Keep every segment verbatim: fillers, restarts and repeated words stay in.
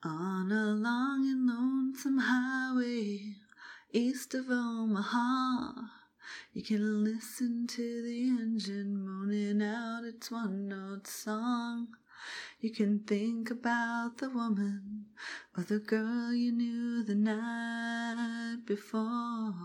On a long and lonesome highway east of Omaha, you can listen to the engine moaning out its one-note song. You can think about the woman or the girl you knew the night before.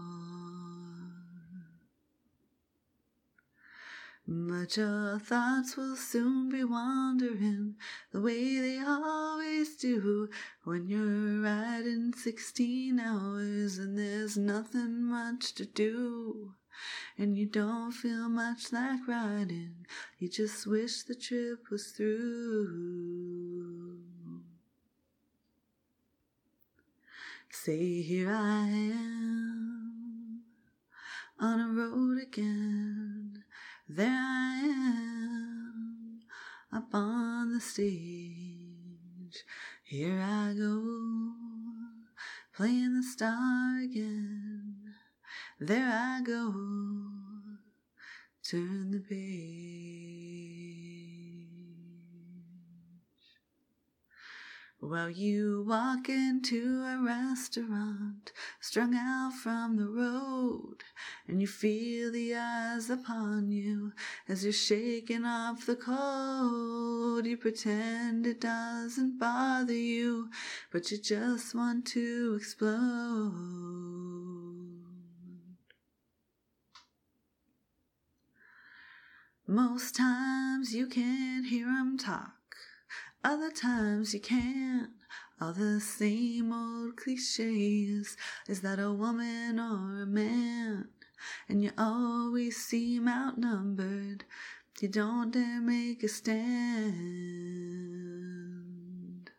But your thoughts will soon be wandering the way they always do when you're riding sixteen hours and there's nothing much to do. And you don't feel much like riding, you just wish the trip was through. Say, here I am on a road again. There I am up on the stage. Here I go, playing the star again. There I go, turn the page. While you walk into a restaurant, strung out from the road, and you feel the eyes upon you as you're shaking off the cold. You pretend it doesn't bother you, but you just want to explode. Most times you can't hear 'em talk, other times you can. All the same old cliches. Is that a woman or a man? And you always seem outnumbered. You don't dare make a stand.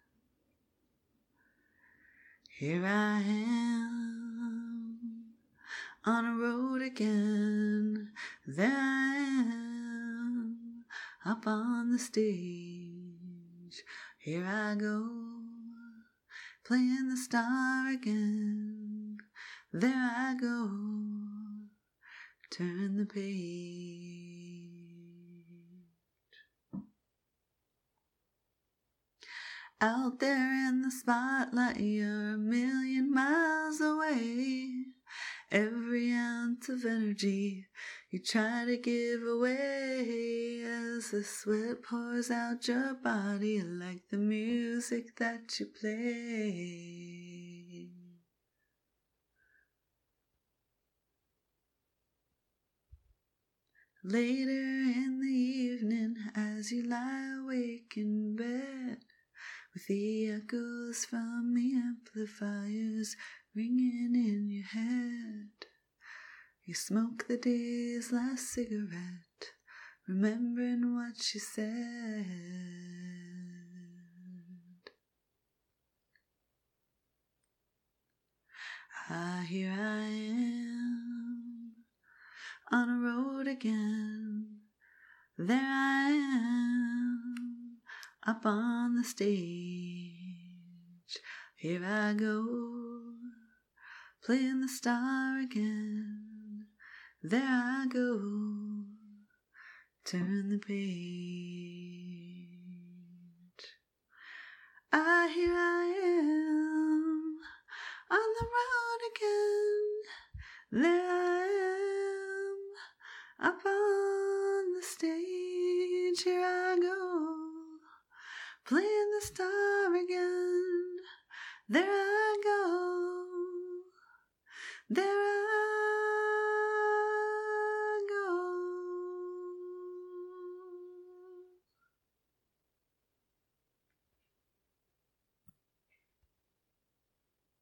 Here I am on a road again. There I am up on the stage. Here I go, playing the star again. There I go, turn the page. Out there in the spotlight, you're a million miles away. Every ounce of energy you try to give away as the sweat pours out your body like the music that you play. Later in the evening, as you lie awake in bed, with the echoes from the amplifiers ringing in your head, you smoke the day's last cigarette, remembering what she said. Ah, here I am on a road again. There I am up on the stage. Here I go, playing the star again. There I go, turn the page. Ah, here I am on the road again. There I am up on the stage. Here I go, playing the star again. There I go, there I